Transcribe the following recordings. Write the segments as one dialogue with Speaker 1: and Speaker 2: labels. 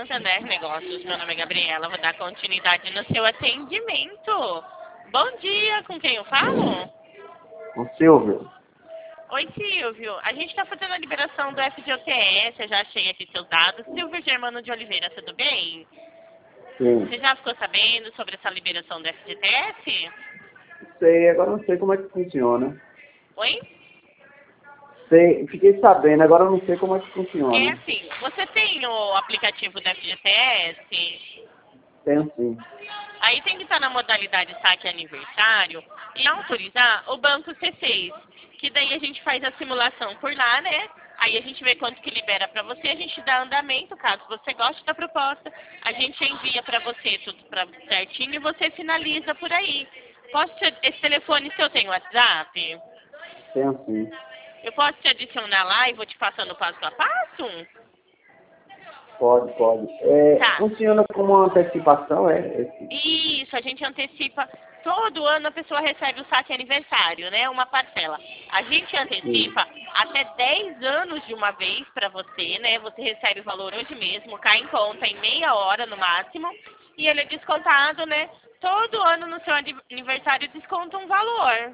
Speaker 1: Santander Negócios. Meu nome é Gabriela, vou dar continuidade no seu atendimento. Bom dia, com quem eu falo?
Speaker 2: O Silvio.
Speaker 1: Oi, Silvio. A gente está fazendo a liberação do FGTS, eu já achei aqui seus dados. Silvio Germano de Oliveira, tudo bem?
Speaker 2: Sim.
Speaker 1: Você já ficou sabendo sobre essa liberação do FGTS?
Speaker 2: Sei, agora não sei como é que funciona.
Speaker 1: Oi?
Speaker 2: Sei, fiquei sabendo, agora eu não sei como é que
Speaker 1: É
Speaker 2: funciona.
Speaker 1: assim, você tem o aplicativo do FGTS?
Speaker 2: Tenho sim.
Speaker 1: Aí tem que estar na modalidade saque aniversário e autorizar o banco C6, que daí a gente faz a simulação por lá, né? Aí a gente vê quanto que libera para você, a gente dá andamento, caso você goste da proposta, a gente envia para você tudo certinho e você finaliza por aí. Esse telefone seu tem WhatsApp?
Speaker 2: Tenho sim.
Speaker 1: Eu posso te adicionar lá e vou te passando passo a passo?
Speaker 2: Pode, pode.
Speaker 1: Tá.
Speaker 2: Funciona como uma antecipação,
Speaker 1: Isso, a gente antecipa. Todo ano a pessoa recebe o saque aniversário, né? Uma parcela. A gente antecipa até 10 anos de uma vez para você, né? Você recebe o valor hoje mesmo, cai em conta em meia hora no máximo. E ele é descontado, né? Todo ano no seu aniversário desconta um valor.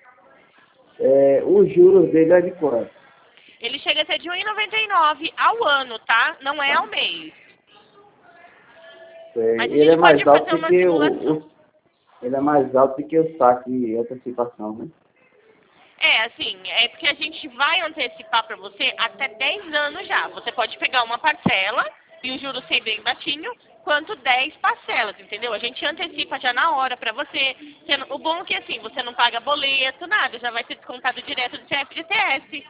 Speaker 2: Os juros dele é de quanto?
Speaker 1: Ele chega a ser de R$ 1,99 ao ano, tá? Não é ao mês.
Speaker 2: Sei.
Speaker 1: Mas a
Speaker 2: Ele é
Speaker 1: gente pode
Speaker 2: mais alto
Speaker 1: fazer
Speaker 2: do
Speaker 1: uma
Speaker 2: que
Speaker 1: simulação.
Speaker 2: ele é mais alto do que o saque de antecipação, né?
Speaker 1: É, assim, é porque a gente vai antecipar para você até 10 anos já. Você pode pegar uma parcela e o juro ser bem baixinho, quanto 10 parcelas, entendeu? A gente antecipa já na hora para você. O bom é que, assim, você não paga boleto, nada, já vai ser descontado direto do seu FGTS.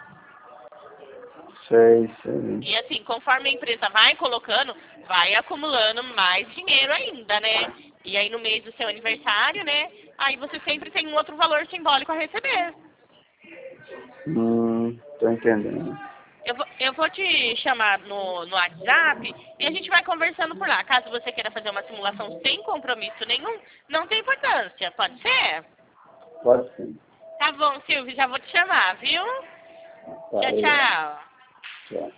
Speaker 2: Sei, sei.
Speaker 1: E, assim, conforme a empresa vai colocando, vai acumulando mais dinheiro ainda, né? E aí, no mês do seu aniversário, né? Aí você sempre tem um outro valor simbólico a receber.
Speaker 2: Tô entendendo.
Speaker 1: Eu vou te chamar no WhatsApp e a gente vai conversando por lá. Caso você queira fazer uma simulação sem compromisso nenhum, não tem importância. Pode ser?
Speaker 2: Pode sim.
Speaker 1: Tá bom, Silvio, já vou te chamar, viu? Tchau,
Speaker 2: Valeu.
Speaker 1: tchau.
Speaker 2: Tchau.